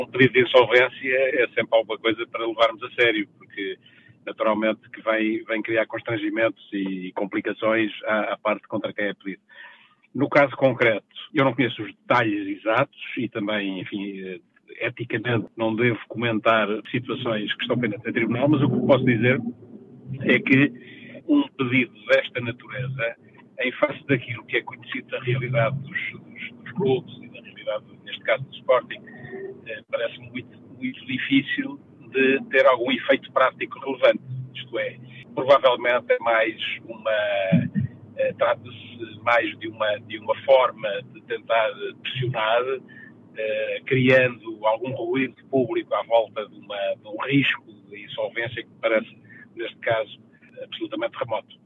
Um pedido de insolvência é sempre alguma coisa para levarmos a sério, porque naturalmente que vem criar constrangimentos e complicações à parte contra quem é pedido. No caso concreto, eu não conheço os detalhes exatos e também, enfim, eticamente não devo comentar situações que estão pendentes em tribunal, mas o que posso dizer é que um pedido desta natureza, em face daquilo que é conhecido da realidade dos clubes e da realidade, neste caso, do Sporting, parece-me muito difícil de ter algum efeito prático relevante. Isto é, provavelmente é mais trata-se mais de uma forma de tentar pressionar, criando algum ruído público à volta de um risco de insolvência que me parece, neste caso, absolutamente remoto.